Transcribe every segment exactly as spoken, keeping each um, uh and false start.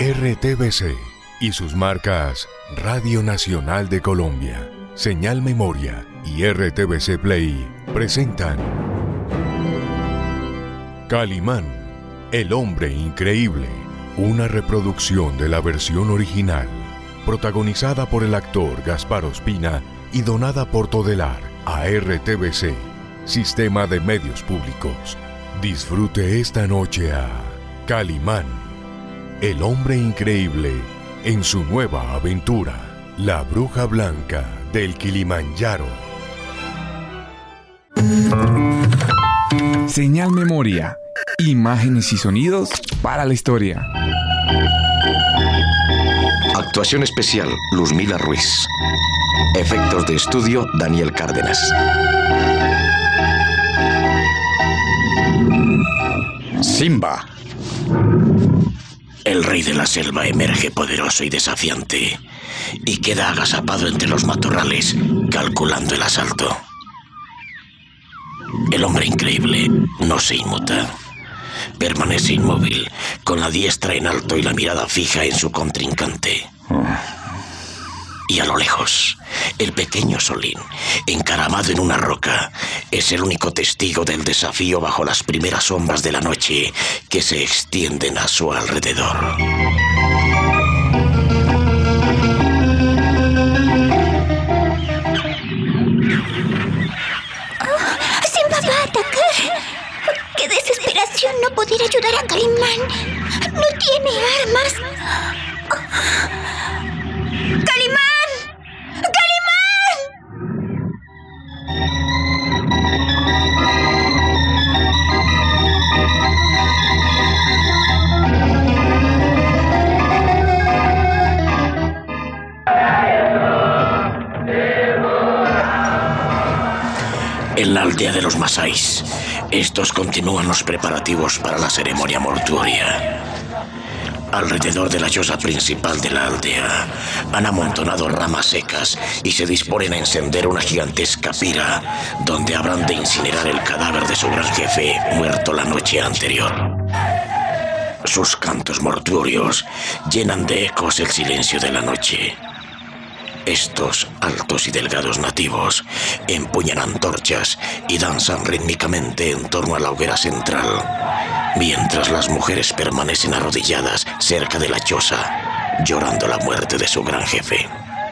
R T V C y sus marcas Radio Nacional de Colombia, Señal Memoria y R T V C Play presentan Calimán, el hombre increíble, una reproducción de la versión original, protagonizada por el actor Gaspar Ospina y donada por Todelar a R T V C, Sistema de Medios Públicos. Disfrute esta noche a Calimán, el hombre increíble, en su nueva aventura, La Bruja Blanca del Kilimanjaro. Señal Memoria, imágenes y sonidos para la historia. Actuación especial, Luzmila Ruiz. Efectos de estudio, Daniel Cárdenas. Simba. El rey de la selva emerge poderoso y desafiante y queda agazapado entre los matorrales, calculando el asalto. El hombre increíble no se inmuta. Permanece inmóvil, con la diestra en alto y la mirada fija en su contrincante. Y a lo lejos, el pequeño Solín, encaramado en una roca, es el único testigo del desafío bajo las primeras sombras de la noche que se extienden a su alrededor. Oh, ¡Simba va a atacar! ¡Qué desesperación no poder ayudar a Calimán! ¡No tiene armas! ¡Calimán! En la aldea de los Masáis, estos continúan los preparativos para la ceremonia mortuoria. Alrededor de la choza principal de la aldea han amontonado ramas secas y se disponen a encender una gigantesca pira donde habrán de incinerar el cadáver de su gran jefe muerto la noche anterior. Sus cantos mortuorios llenan de ecos el silencio de la noche. Estos altos y delgados nativos empuñan antorchas y danzan rítmicamente en torno a la hoguera central, mientras las mujeres permanecen arrodilladas cerca de la choza, llorando la muerte de su gran jefe.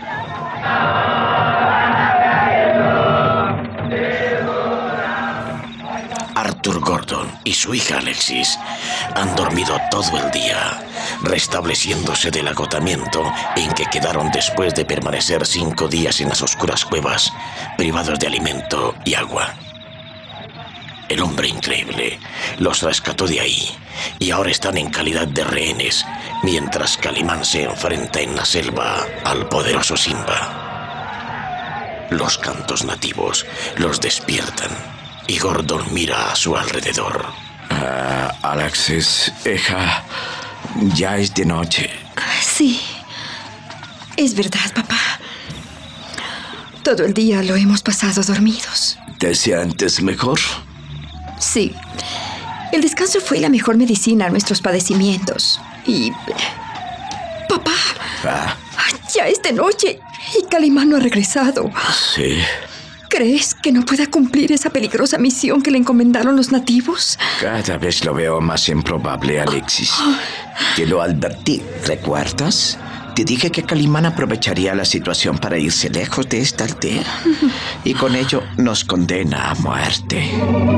Arthur Gordon y su hija Alexis han dormido todo el día, restableciéndose del agotamiento en que quedaron después de permanecer cinco días en las oscuras cuevas, privados de alimento y agua. El hombre increíble los rescató de ahí y ahora están en calidad de rehenes, mientras Calimán se enfrenta en la selva al poderoso Simba. Los cantos nativos los despiertan y Gordon mira a su alrededor. Uh, Alexis, hija, ya es de noche. Sí, es verdad, papá. Todo el día lo hemos pasado dormidos. ¿Te sientes mejor? Sí, el descanso fue la mejor medicina a nuestros padecimientos. Y... Papá, ¿Ah? ya es de noche y Calimán no ha regresado. Sí. ¿Crees que no pueda cumplir esa peligrosa misión que le encomendaron los nativos? Cada vez lo veo más improbable, Alexis. Te lo advertí, ¿recuerdas? Te dije que Calimán aprovecharía la situación para irse lejos de esta aldea y con ello nos condena a muerte.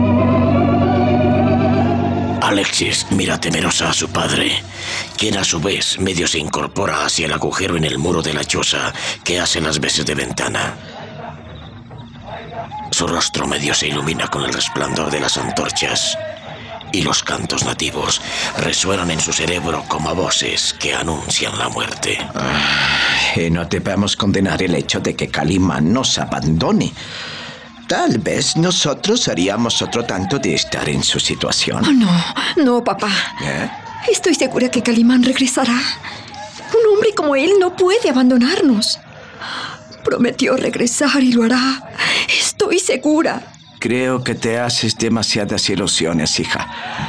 Alexis mira temerosa a su padre, quien a su vez medio se incorpora hacia el agujero en el muro de la choza que hace las veces de ventana. Su rostro medio se ilumina con el resplandor de las antorchas y los cantos nativos resuenan en su cerebro como voces que anuncian la muerte. Ah, y no debemos condenar el hecho de que Calimán nos abandone. Tal vez nosotros haríamos otro tanto de estar en su situación. Oh, no, no, papá. ¿Eh? Estoy segura que Calimán regresará. Un hombre como él no puede abandonarnos. Prometió regresar y lo hará. Estoy segura. Creo que te haces demasiadas ilusiones, hija.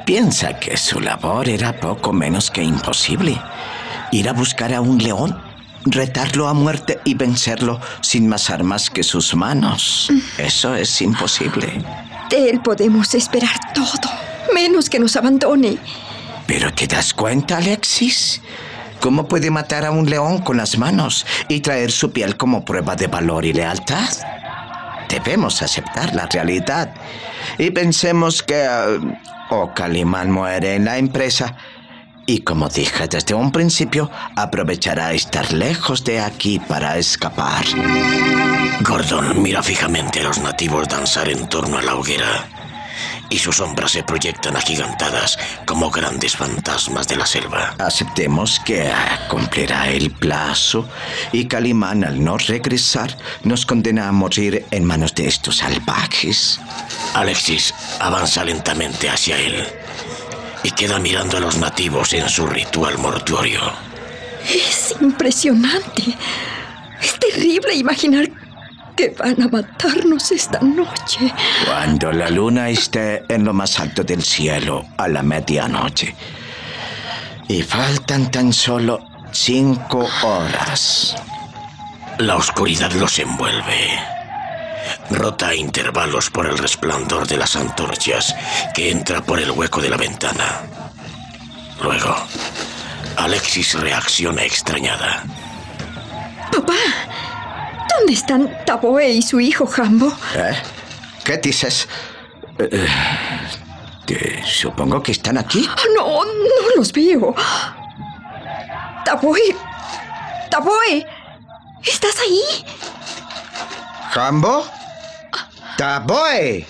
Piensa que su labor era poco menos que imposible. Ir a buscar a un león, retarlo a muerte y vencerlo sin más armas que sus manos. Eso es imposible. De él podemos esperar todo, menos que nos abandone. ¿Pero te das cuenta, Alexis? ¿Cómo puede matar a un león con las manos y traer su piel como prueba de valor y lealtad? Debemos aceptar la realidad y pensemos que uh, o Calimán muere en la empresa y, como dije desde un principio, aprovechará estar lejos de aquí para escapar. Gordon mira fijamente a los nativos danzar en torno a la hoguera y sus sombras se proyectan agigantadas como grandes fantasmas de la selva. Aceptemos que uh, cumplirá el plazo y Calimán, al no regresar, nos condena a morir en manos de estos salvajes. Alexis avanza lentamente hacia él y queda mirando a los nativos en su ritual mortuorio. Es impresionante. Es terrible imaginar que van a matarnos esta noche. Cuando la luna esté en lo más alto del cielo a la medianoche. Y faltan tan solo cinco horas. La oscuridad los envuelve. Rota a intervalos por el resplandor de las antorchas que entra por el hueco de la ventana. Luego, Alexis reacciona extrañada. Papá, ¿dónde están Taboe y su hijo Jambo? ¿Eh? ¿Qué dices? Eh, eh, supongo que están aquí. No, no los veo. Taboe, Taboe, ¿estás ahí? ¿Jambo? ¡Taboe!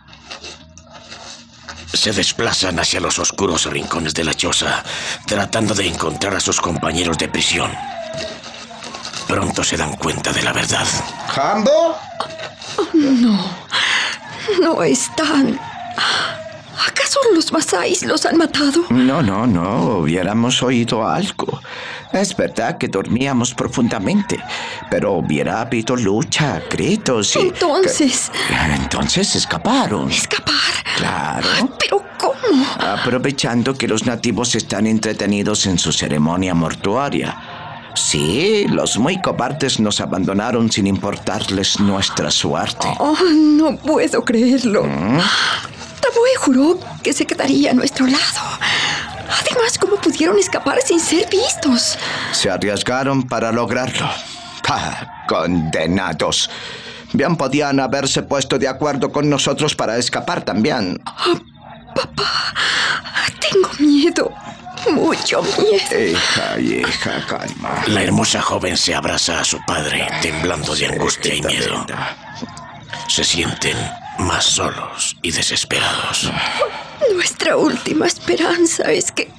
Se desplazan hacia los oscuros rincones de la choza, tratando de encontrar a sus compañeros de prisión. Pronto se dan cuenta de la verdad. ¿Jambo? No, no están. ¿Acaso los masáis los han matado? No, no, no. Hubiéramos oído algo. Es verdad que dormíamos profundamente, pero hubiera habido lucha, gritos y... Entonces... Que... Entonces escaparon. ¿Escapar? Claro. ¿Pero cómo? Aprovechando que los nativos están entretenidos en su ceremonia mortuoria. Sí, los muy cobardes nos abandonaron sin importarles nuestra suerte. Oh, no puedo creerlo. ¿Mm? Taboe juró que se quedaría a nuestro lado. Además, ¿cómo pudieron escapar sin ser vistos? Se arriesgaron para lograrlo. ¡Ah, condenados! Bien podían haberse puesto de acuerdo con nosotros para escapar también. Oh, papá, tengo miedo. Mucho miedo. Hija, hija, calma. La hermosa joven se abraza a su padre, temblando de angustia y miedo. Se sienten más solos y desesperados. Nuestra última esperanza es que...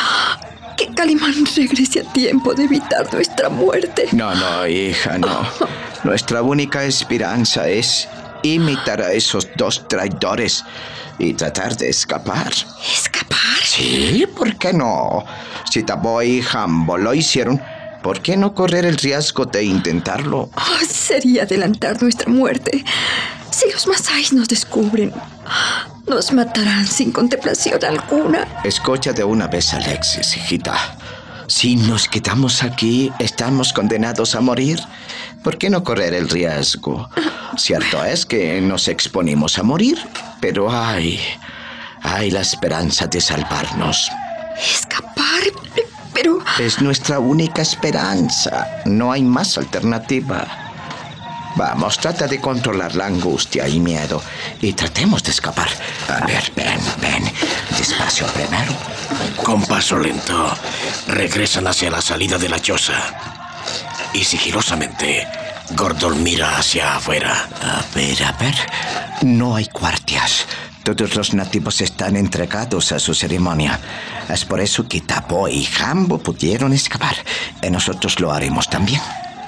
que Calimán regrese a tiempo de evitar nuestra muerte. No, no, hija, no. Nuestra única esperanza es imitar a esos dos traidores y tratar de escapar. ¿Escapar? Sí, ¿por qué no? Si Taboe y Jambo lo hicieron, ¿por qué no correr el riesgo de intentarlo? Oh, sería adelantar nuestra muerte. Si los masáis nos descubren, nos matarán sin contemplación alguna. Escucha de una vez, Alexis, hijita. Si nos quedamos aquí, estamos condenados a morir. ¿Por qué no correr el riesgo? Cierto es que nos exponemos a morir, pero hay... hay la esperanza de salvarnos. ¿Escapar? Pero... Es nuestra única esperanza. No hay más alternativa. Vamos, trata de controlar la angustia y miedo y tratemos de escapar. A ver, ven, ven. Despacio primero. Con paso lento, regresan hacia la salida de la choza. Y sigilosamente, Gordon mira hacia afuera. A ver, a ver. No hay guardias. Todos los nativos están entregados a su ceremonia. Es por eso que Taboe y Jambo pudieron escapar. Y nosotros lo haremos también.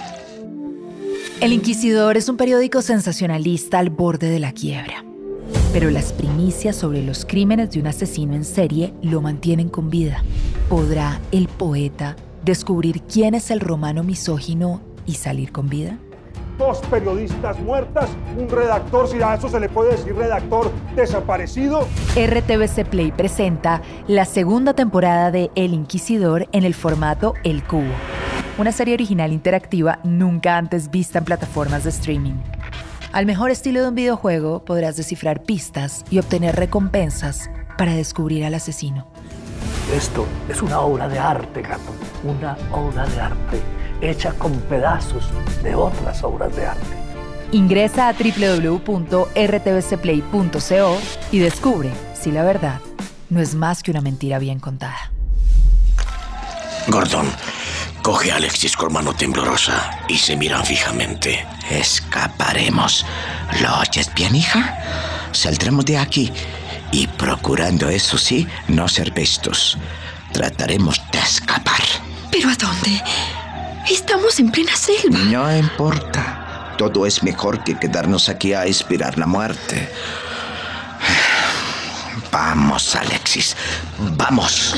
El Inquisidor es un periódico sensacionalista al borde de la quiebra. Pero las primicias sobre los crímenes de un asesino en serie lo mantienen con vida. ¿Podrá el poeta descubrir quién es el romano misógino y salir con vida? dos periodistas muertas, un redactor, si a eso se le puede decir redactor, desaparecido. R T V C Play presenta la segunda temporada de El Inquisidor en el formato El Cubo, una serie original interactiva nunca antes vista en plataformas de streaming. Al mejor estilo de un videojuego, podrás descifrar pistas y obtener recompensas para descubrir al asesino. Esto es una obra de arte, gato. Una obra de arte hecha con pedazos de otras obras de arte. Ingresa a doble u doble u doble u punto r t v c play punto co y descubre si la verdad no es más que una mentira bien contada. Gordon coge a Alexis con mano temblorosa y se miran fijamente. Escaparemos. ¿Lo oyes bien, hija? Saldremos de aquí y procurando, eso sí, no ser vistos. Trataremos de escapar. ¿Pero a dónde? Estamos en plena selva. No importa. Todo es mejor que quedarnos aquí a esperar la muerte. Vamos, Alexis. Vamos.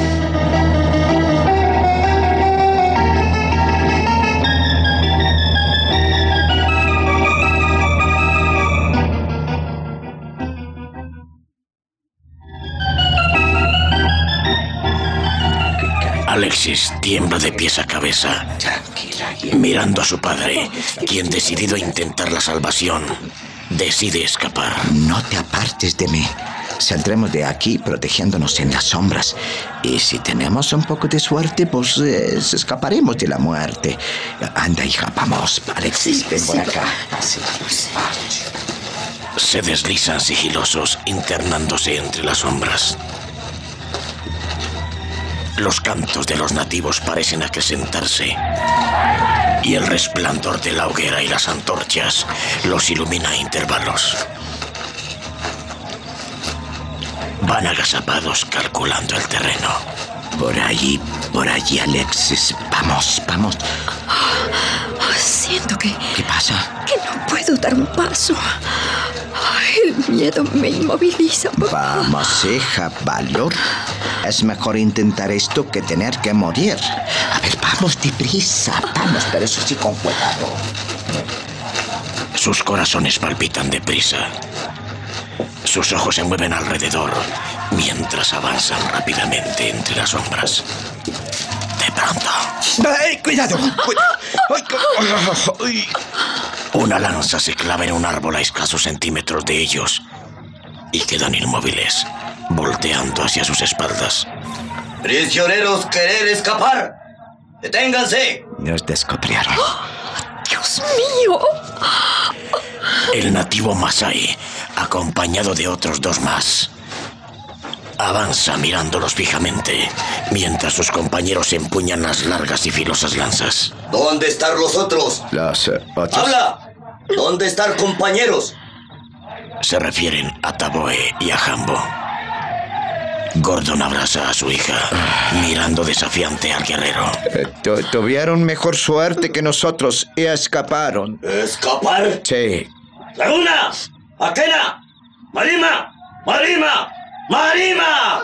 Alexis tiembla de pies a cabeza, mirando a su padre, quien, decidido a intentar la salvación, decide escapar. No te apartes de mí. Saldremos de aquí protegiéndonos en las sombras. Y si tenemos un poco de suerte, pues eh, escaparemos de la muerte. Anda, hija, vamos. Alexis, ven por acá. Así. Se deslizan sigilosos, internándose entre las sombras. Los cantos de los nativos parecen acrecentarse y el resplandor de la hoguera y las antorchas los ilumina a intervalos. Van agazapados calculando el terreno. Por allí, por allí, Alexis. Vamos, vamos. Oh, siento que... ¿Qué pasa? Que no puedo dar un paso. El miedo me inmoviliza, papá. Vamos, hija, valor. Es mejor intentar esto que tener que morir. A ver, vamos deprisa. Vamos, pero eso sí con cuidado. Sus corazones palpitan deprisa. Sus ojos se mueven alrededor mientras avanzan rápidamente entre las sombras. De pronto... ¡Ay, cuidado! ¡Ay! Una lanza se clava en un árbol a escasos centímetros de ellos y quedan inmóviles, volteando hacia sus espaldas. ¡Prisioneros, querer escapar! ¡Deténganse! Nos descubrieron. ¡Oh, Dios mío! El nativo Masai, acompañado de otros dos más, avanza mirándolos fijamente, mientras sus compañeros empuñan las largas y filosas lanzas. ¿Dónde están los otros? Los uh, otros. ¡Habla! ¿Dónde están compañeros? Se refieren a Taboe y a Jambo. Gordon abraza a su hija, mirando desafiante al guerrero. Eh, tu, tuvieron mejor suerte que nosotros y escaparon. ¿Escapar? Sí. ¡Laguna! ¡Akena! ¡Marima! ¡Marima! ¡Marima!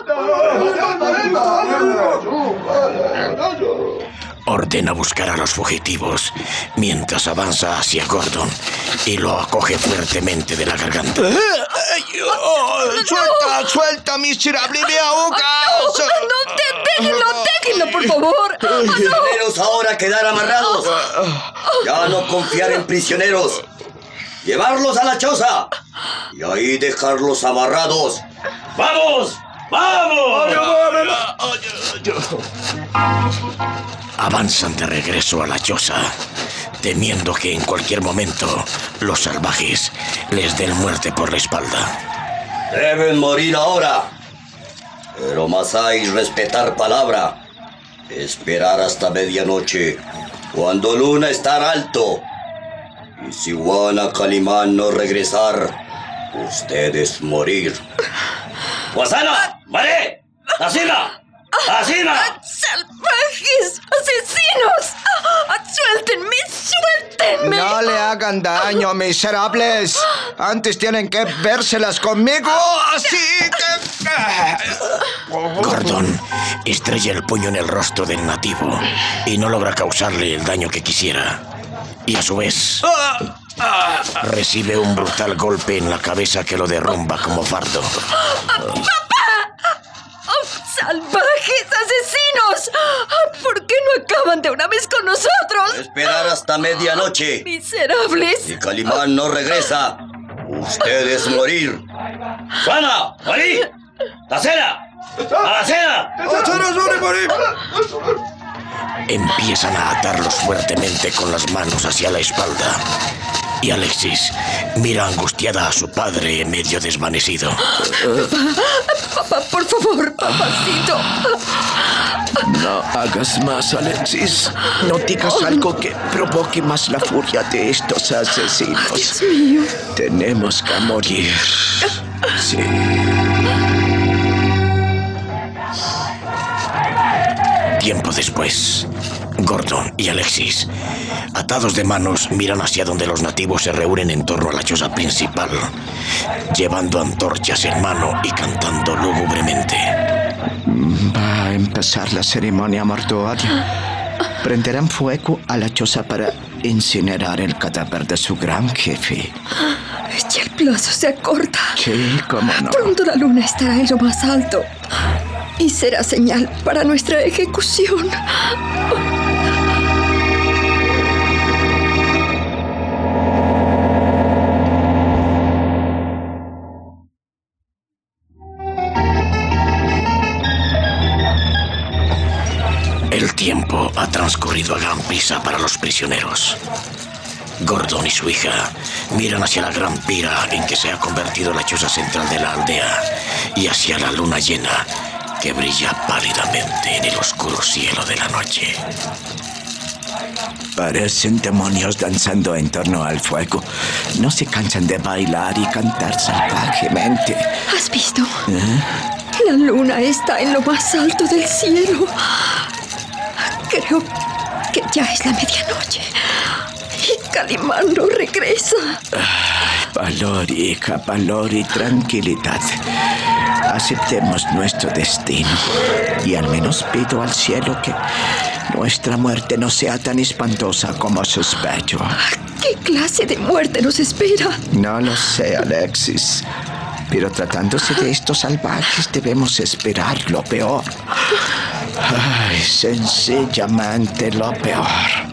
Ordena buscar a los fugitivos mientras avanza hacia Gordon y lo acoge fuertemente de la garganta. Oh, ¡Suelta, suelta, miserable! ¡Me ahogas! ¡No, no, déjenlo, déjenlo, por favor! Prisioneros ahora quedar amarrados. Ya no confiar en prisioneros. Llevarlos a la choza y ahí dejarlos amarrados. ¡Vamos! ¡Vamos! Avanzan de regreso a la choza, temiendo que en cualquier momento los salvajes les den muerte por la espalda. Deben morir ahora. Pero Masai, respetar palabra. Esperar hasta medianoche, cuando luna estar alto. Y si Wana Calimán no regresar, ustedes morir. ¡Wasana! ¡Vale! ¡Asina! ¡Asina! ¡Salvajes! ¡Asesinos! ¡Suéltenme! ¡Suéltenme! No le hagan daño, miserables. Antes tienen que vérselas conmigo. Así que... Gordon estrella el puño en el rostro del nativo y no logra causarle el daño que quisiera. y a su vez recibe un brutal golpe en la cabeza que lo derrumba como fardo. ¡Papá! ¡Oh, ¡salvajes asesinos! ¿Por qué no acaban de una vez con nosotros? Esperar hasta medianoche. ¡Miserables! Si Calimán no regresa, ustedes morir. ¡Juana! ¡Marí! ¡La cena! ¡A la cena! ¡La cena suele morir! Empiezan a atarlos fuertemente con las manos hacia la espalda. Y Alexis mira angustiada a su padre medio desvanecido. Papá, por favor, papacito. No hagas más, Alexis. No digas algo que provoque más la furia de estos asesinos. Dios mío. Tenemos que morir. Sí. Tiempo después, Gordon y Alexis, atados de manos, miran hacia donde los nativos se reúnen en torno a la choza principal, llevando antorchas en mano y cantando lúgubremente. Va a empezar la ceremonia mortuoria. Prenderán fuego a la choza para incinerar el cadáver de su gran jefe. Ya el plazo se acorta. Sí, cómo no. Pronto la luna estará en lo más alto y será señal para nuestra ejecución. El tiempo ha transcurrido a gran prisa para los prisioneros. Gordon y su hija miran hacia la gran pira en que se ha convertido la choza central de la aldea y hacia la luna llena que brilla pálidamente en el oscuro cielo de la noche. Parecen demonios danzando en torno al fuego. No se cansan de bailar y cantar salvajemente. ¿Has visto? ¿Eh? La luna está en lo más alto del cielo. Creo que ya es la medianoche. Y Calimán no regresa. Ay, valor, hija, valor y tranquilidad. Aceptemos nuestro destino. Y al menos pido al cielo que nuestra muerte no sea tan espantosa como sospecho. ¿Qué clase de muerte nos espera? No lo sé, Alexis. Pero tratándose de estos salvajes debemos esperar lo peor. Ay, sencillamente lo peor.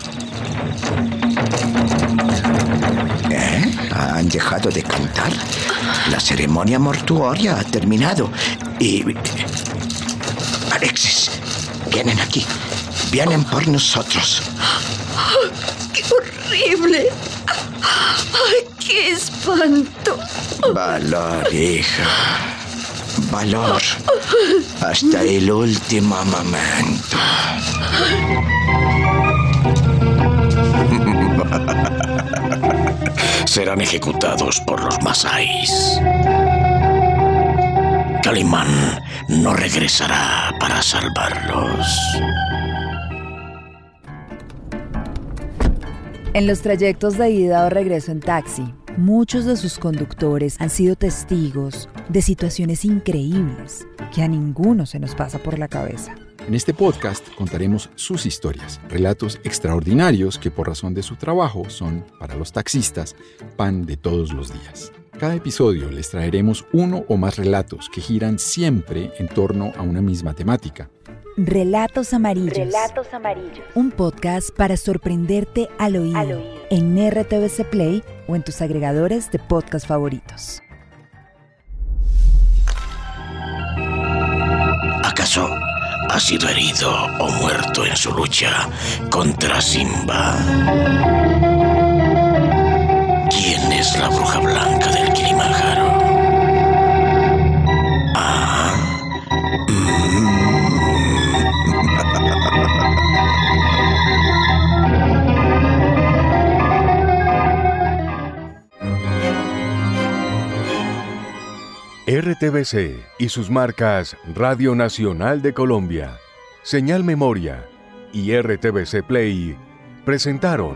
¿Eh? ¿Han dejado de cantar? La ceremonia mortuoria ha terminado. Y... Alexis, vienen aquí. Vienen por nosotros. ¡Qué horrible! ¡Ay, qué espanto! Valor, hija. Valor. Hasta el último momento. Serán ejecutados por los masáis. Calimán no regresará para salvarlos. En los trayectos de ida o regreso en taxi, muchos de sus conductores han sido testigos de situaciones increíbles que a ninguno se nos pasa por la cabeza. En este podcast contaremos sus historias, relatos extraordinarios que por razón de su trabajo son, para los taxistas, pan de todos los días. Cada episodio les traeremos uno o más relatos que giran siempre en torno a una misma temática. Relatos Amarillos. Relatos Amarillos. Un podcast para sorprenderte al oído, al oído. En R T V C Play o en tus agregadores de podcast favoritos. ¿Acaso ha sido herido o muerto en su lucha contra Simba? ¿Quién es la bruja blanca del Kilimanjaro? Ah, mm. R T V C y sus marcas Radio Nacional de Colombia, Señal Memoria y R T V C Play presentaron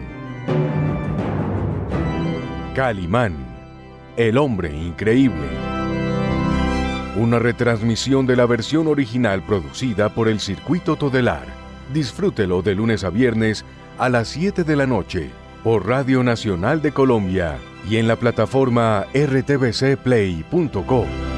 Calimán, el hombre increíble. Una retransmisión de la versión original producida por el Circuito Todelar. Disfrútelo de lunes a viernes a las siete de la noche por Radio Nacional de Colombia y en la plataforma r t v c play punto co.